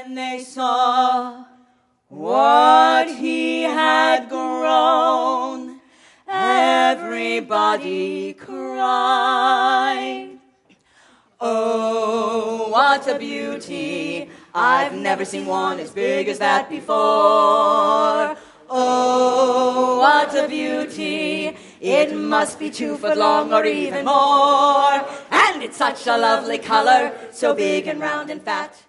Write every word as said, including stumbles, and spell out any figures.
when they saw what he had grown, everybody cried, "Oh, what a beauty! I've never seen one as big as that before. Oh, what a beauty! It must be two foot long or even more. And it's such a lovely color, so big and round and fat.